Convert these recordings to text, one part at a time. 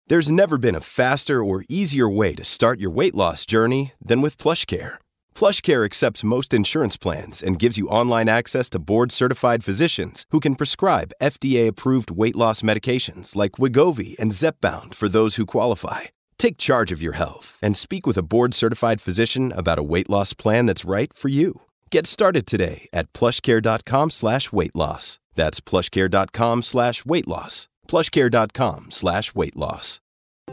There's never been a faster or easier way to start your weight loss journey than with PlushCare. PlushCare accepts most insurance plans and gives you online access to board-certified physicians who can prescribe FDA-approved weight loss medications like Wegovy and Zepbound for those who qualify. Take charge of your health and speak with a board-certified physician about a weight loss plan that's right for you. Get started today at plushcare.com/weight loss. That's plushcare.com/weight loss. plushcare.com/weight loss.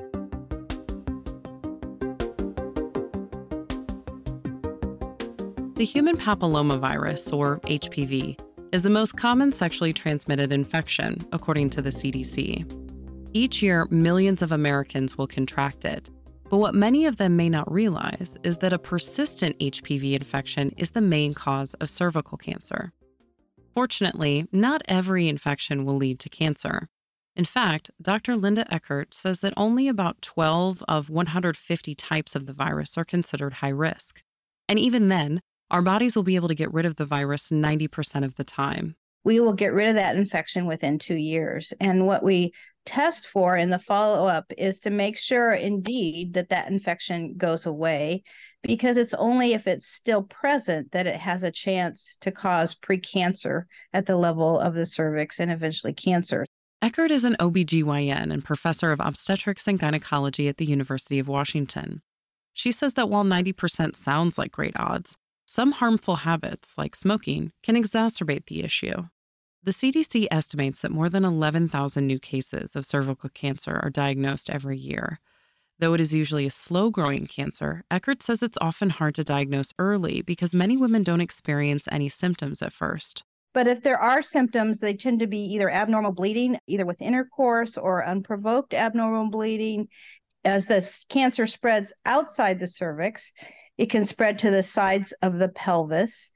The human papillomavirus, or HPV, is the most common sexually transmitted infection, according to the CDC. Each year, millions of Americans will contract it. But what many of them may not realize is that a persistent HPV infection is the main cause of cervical cancer. Fortunately, not every infection will lead to cancer. In fact, Dr. Linda Eckert says that only about 12 of 150 types of the virus are considered high risk. And even then, our bodies will be able to get rid of the virus 90% of the time. We will get rid of that infection within 2 years. And what we test for in the follow-up is to make sure indeed that infection goes away, because it's only if it's still present that it has a chance to cause precancer at the level of the cervix and eventually cancer. Eckert is an OBGYN and professor of obstetrics and gynecology at the University of Washington. She says that while 90% sounds like great odds, some harmful habits, like smoking, can exacerbate the issue. The CDC estimates that more than 11,000 new cases of cervical cancer are diagnosed every year. Though it is usually a slow-growing cancer, Eckert says it's often hard to diagnose early because many women don't experience any symptoms at first. But if there are symptoms, they tend to be either abnormal bleeding, either with intercourse, or unprovoked abnormal bleeding. As this cancer spreads outside the cervix, it can spread to the sides of the pelvis.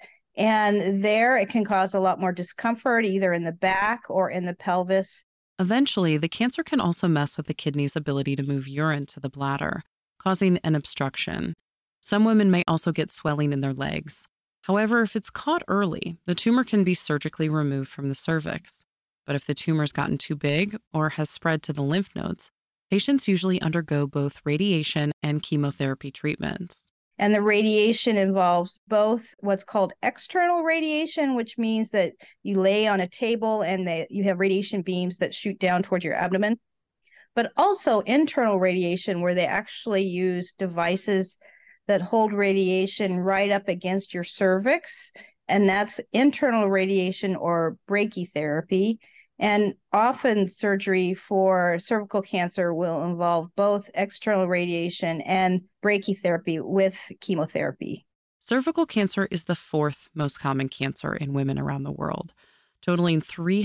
And there it can cause a lot more discomfort, either in the back or in the pelvis. Eventually, the cancer can also mess with the kidney's ability to move urine to the bladder, causing an obstruction. Some women may also get swelling in their legs. However, if it's caught early, the tumor can be surgically removed from the cervix. But if the tumor's gotten too big or has spread to the lymph nodes, patients usually undergo both radiation and chemotherapy treatments. And the radiation involves both what's called external radiation, which means that you lay on a table and you have radiation beams that shoot down towards your abdomen, but also internal radiation, where they actually use devices that hold radiation right up against your cervix. And that's internal radiation, or brachytherapy. And often surgery for cervical cancer will involve both external radiation and brachytherapy with chemotherapy. Cervical cancer is the fourth most common cancer in women around the world, totaling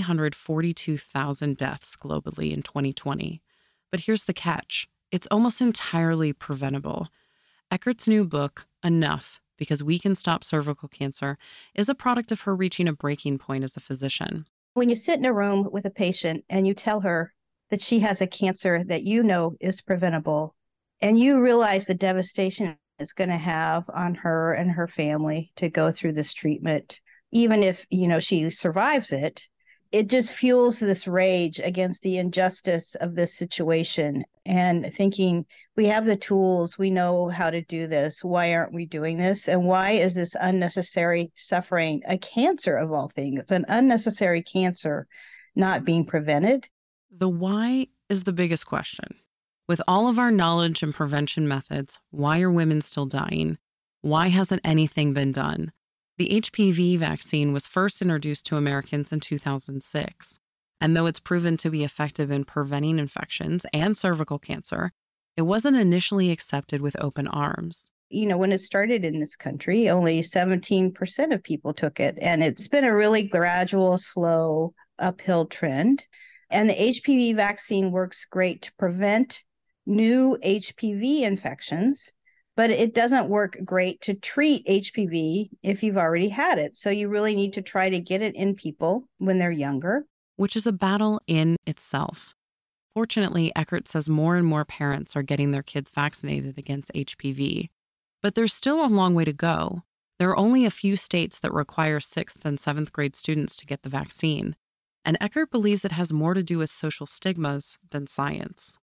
342,000 deaths globally in 2020. But here's the catch. It's almost entirely preventable. Eckert's new book, Enough, Because We Can Stop Cervical Cancer, is a product of her reaching a breaking point as a physician. When you sit in a room with a patient and you tell her that she has a cancer that you know is preventable, and you realize the devastation it's going to have on her and her family to go through this treatment, even if, she survives it, it just fuels this rage against the injustice of this situation, and thinking, we have the tools, we know how to do this. Why aren't we doing this? And why is this unnecessary suffering, a cancer of all things, it's an unnecessary cancer, not being prevented? The why is the biggest question. With all of our knowledge and prevention methods, why are women still dying? Why hasn't anything been done? The HPV vaccine was first introduced to Americans in 2006, and though it's proven to be effective in preventing infections and cervical cancer, it wasn't initially accepted with open arms. When it started in this country, only 17% of people took it, and it's been a really gradual, slow, uphill trend. And the HPV vaccine works great to prevent new HPV infections, but it doesn't work great to treat HPV if you've already had it. So you really need to try to get it in people when they're younger. Which is a battle in itself. Fortunately, Eckert says more and more parents are getting their kids vaccinated against HPV. But there's still a long way to go. There are only a few states that require 6th and 7th grade students to get the vaccine. And Eckert believes it has more to do with social stigmas than science.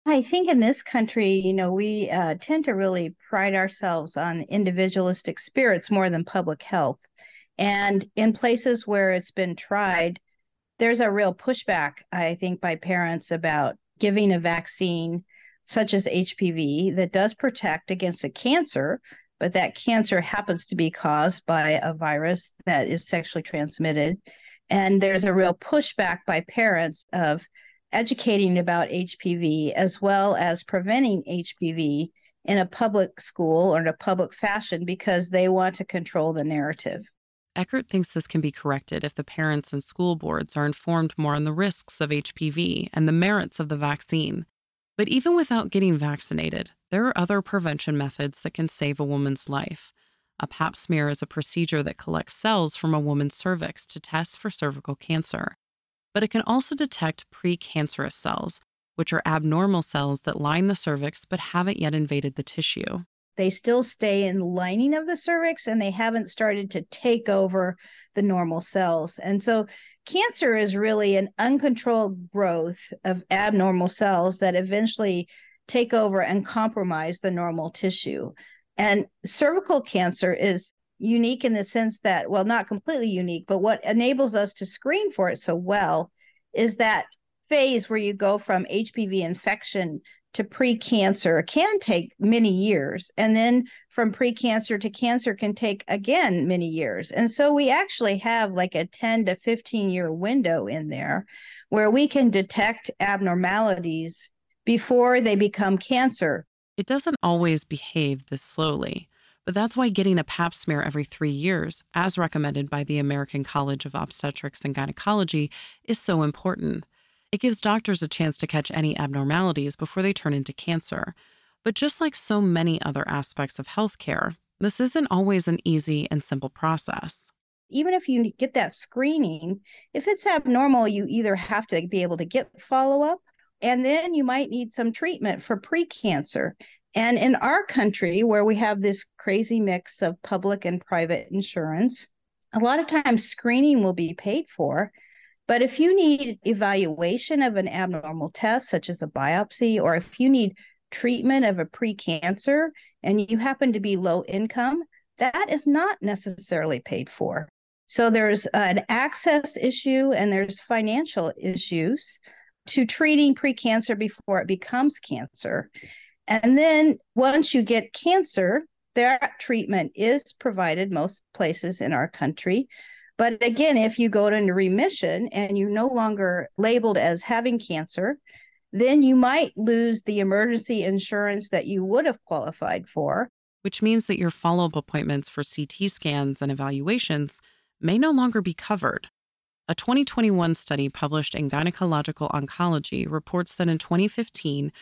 I think in this country, we tend to really pride ourselves on individualistic spirits more than public health. And in places where it's been tried, there's a real pushback, I think, by parents about giving a vaccine such as HPV that does protect against a cancer, but that cancer happens to be caused by a virus that is sexually transmitted. And there's a real pushback by parents of educating about HPV as well as preventing HPV in a public school or in a public fashion because they want to control the narrative. Eckert thinks this can be corrected if the parents and school boards are informed more on the risks of HPV and the merits of the vaccine. But even without getting vaccinated, there are other prevention methods that can save a woman's life. A pap smear is a procedure that collects cells from a woman's cervix to test for cervical cancer. But it can also detect precancerous cells, which are abnormal cells that line the cervix but haven't yet invaded the tissue. They still stay in the lining of the cervix and they haven't started to take over the normal cells. And so cancer is really an uncontrolled growth of abnormal cells that eventually take over and compromise the normal tissue. And cervical cancer is unique in the sense that, well, not completely unique, but what enables us to screen for it so well is that phase where you go from HPV infection to precancer can take many years. And then from precancer to cancer can take, again, many years. And so we actually have like a 10 to 15-year window in there where we can detect abnormalities before they become cancer. It doesn't always behave this slowly, but that's why getting a pap smear every 3 years, as recommended by the American College of Obstetrics and Gynecology, is so important. It gives doctors a chance to catch any abnormalities before they turn into cancer. But just like so many other aspects of healthcare, this isn't always an easy and simple process. Even if you get that screening, if it's abnormal, you either have to be able to get follow-up, and then you might need some treatment for precancer. And in our country, where we have this crazy mix of public and private insurance, a lot of times screening will be paid for. But if you need evaluation of an abnormal test, such as a biopsy, or if you need treatment of a precancer and you happen to be low income, that is not necessarily paid for. So there's an access issue and there's financial issues to treating precancer before it becomes cancer. And then once you get cancer, that treatment is provided most places in our country. But again, if you go into remission and you're no longer labeled as having cancer, then you might lose the emergency insurance that you would have qualified for. Which means that your follow-up appointments for CT scans and evaluations may no longer be covered. A 2021 study published in Gynecological Oncology reports that in 2015,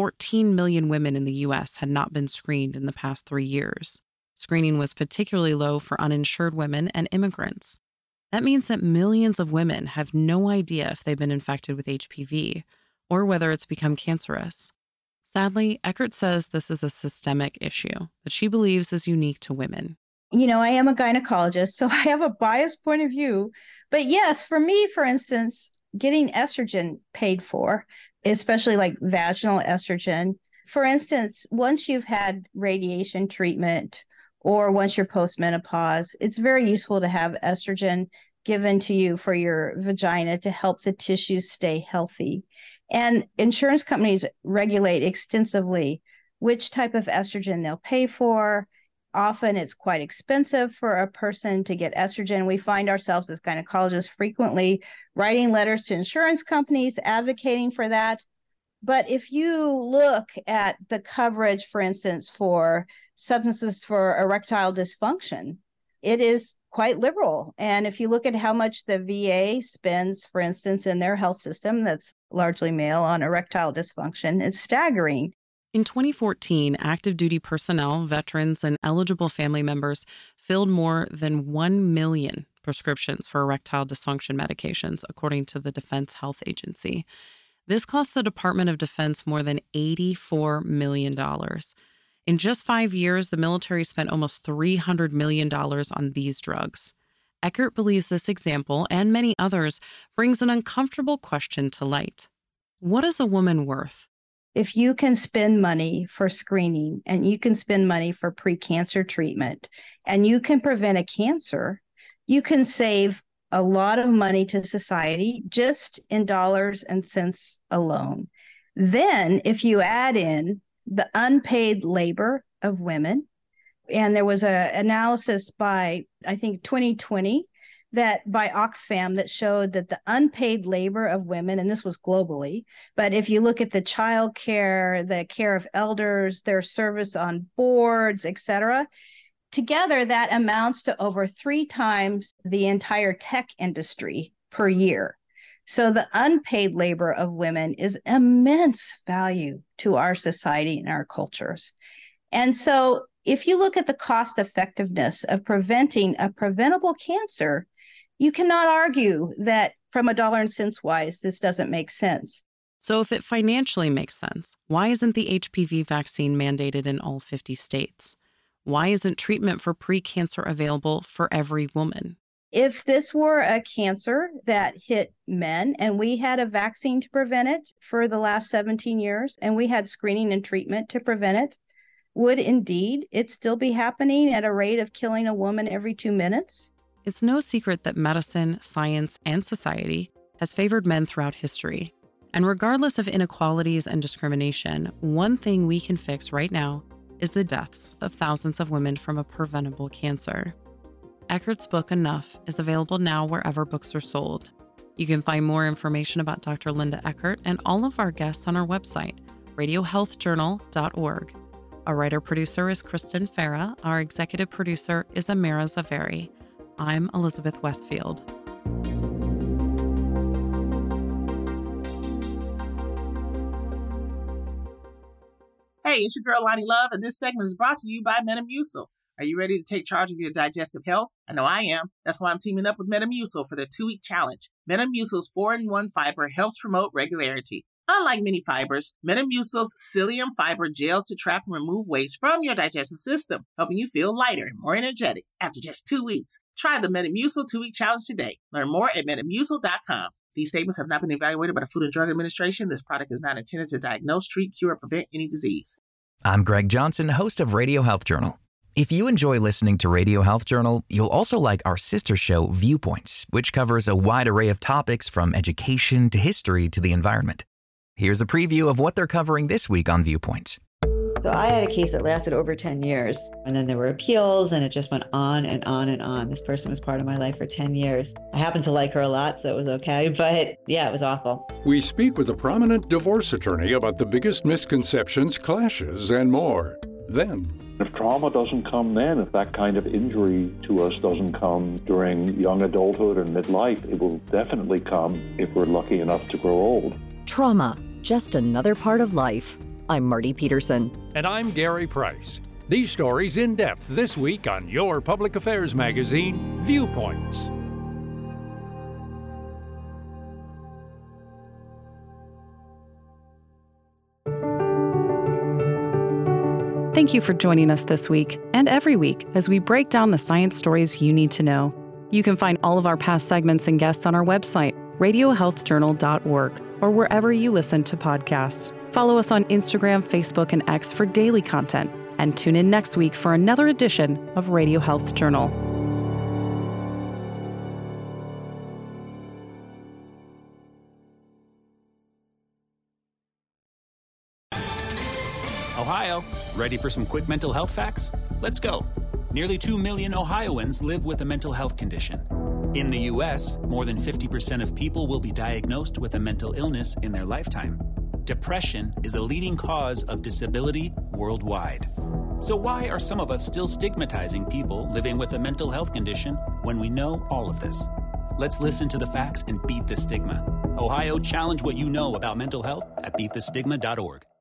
14 million women in the U.S. had not been screened in the past 3 years. Screening was particularly low for uninsured women and immigrants. That means that millions of women have no idea if they've been infected with HPV or whether it's become cancerous. Sadly, Eckert says this is a systemic issue that she believes is unique to women. I am a gynecologist, so I have a biased point of view. But yes, for me, for instance, getting estrogen paid for, especially like vaginal estrogen. For instance, once you've had radiation treatment or once you're postmenopause, it's very useful to have estrogen given to you for your vagina to help the tissues stay healthy. And insurance companies regulate extensively which type of estrogen they'll pay for. Often it's quite expensive for a person to get estrogen. We find ourselves as gynecologists frequently writing letters to insurance companies advocating for that. But if you look at the coverage, for instance, for substances for erectile dysfunction, it is quite liberal. And if you look at how much the VA spends, for instance, in their health system that's largely male on erectile dysfunction, it's staggering. In 2014, active duty personnel, veterans, and eligible family members filled more than 1 million prescriptions for erectile dysfunction medications, according to the Defense Health Agency. This cost the Department of Defense more than $84 million. In just 5 years, the military spent almost $300 million on these drugs. Eckert believes this example, and many others, brings an uncomfortable question to light. What is a woman worth? If you can spend money for screening and you can spend money for pre-cancer treatment and you can prevent a cancer, you can save a lot of money to society just in dollars and cents alone. Then if you add in the unpaid labor of women, and there was an analysis by, I think, 2020, that by Oxfam that showed that the unpaid labor of women, and this was globally, but if you look at the child care, the care of elders, their service on boards, et cetera, together that amounts to over 3 times the entire tech industry per year. So the unpaid labor of women is immense value to our society and our cultures. And so if you look at the cost effectiveness of preventing a preventable cancer, you cannot argue that from a dollar and cents wise, this doesn't make sense. So if it financially makes sense, why isn't the HPV vaccine mandated in all 50 states? Why isn't treatment for pre-cancer available for every woman? If this were a cancer that hit men and we had a vaccine to prevent it for the last 17 years and we had screening and treatment to prevent it, would indeed it still be happening at a rate of killing a woman every 2 minutes? It's no secret that medicine, science, and society has favored men throughout history. And regardless of inequalities and discrimination, one thing we can fix right now is the deaths of thousands of women from a preventable cancer. Eckert's book, Enough, is available now wherever books are sold. You can find more information about Dr. Linda Eckert and all of our guests on our website, radiohealthjournal.org. Our writer-producer is Kristen Farah. Our executive producer is Amira Zaveri. I'm Elizabeth Westfield. Hey, it's your girl Lonnie Love, and this segment is brought to you by Metamucil. Are you ready to take charge of your digestive health? I know I am. That's why I'm teaming up with Metamucil for their 2-week challenge. Metamucil's 4-in-1 fiber helps promote regularity. Unlike many fibers, Metamucil's psyllium fiber gels to trap and remove waste from your digestive system, helping you feel lighter and more energetic after just 2 weeks. Try the Metamucil 2-week challenge today. Learn more at Metamucil.com. These statements have not been evaluated by the Food and Drug Administration. This product is not intended to diagnose, treat, cure, or prevent any disease. I'm Greg Johnson, host of Radio Health Journal. If you enjoy listening to Radio Health Journal, you'll also like our sister show, Viewpoints, which covers a wide array of topics from education to history to the environment. Here's a preview of what they're covering this week on Viewpoints. So I had a case that lasted over 10 years, and then there were appeals, and it just went on and on and on. This person was part of my life for 10 years. I happened to like her a lot, so it was okay, but yeah, it was awful. We speak with a prominent divorce attorney about the biggest misconceptions, clashes, and more. Then, if trauma doesn't come then, if that kind of injury to us doesn't come during young adulthood and midlife, it will definitely come if we're lucky enough to grow old. Trauma, just another part of life. I'm Marty Peterson. And I'm Gary Price. These stories in depth this week on your public affairs magazine, Viewpoints. Thank you for joining us this week and every week as we break down the science stories you need to know. You can find all of our past segments and guests on our website, radiohealthjournal.org, or wherever you listen to podcasts. Follow us on Instagram, Facebook, and X for daily content, and tune in next week for another edition of Radio Health Journal. Ohio, ready for some quick mental health facts? Let's go. Nearly 2 million Ohioans live with a mental health condition. In the U.S., more than 50% of people will be diagnosed with a mental illness in their lifetime. Depression is a leading cause of disability worldwide. So why are some of us still stigmatizing people living with a mental health condition when we know all of this? Let's listen to the facts and beat the stigma. Ohio, challenge what you know about mental health at beatthestigma.org.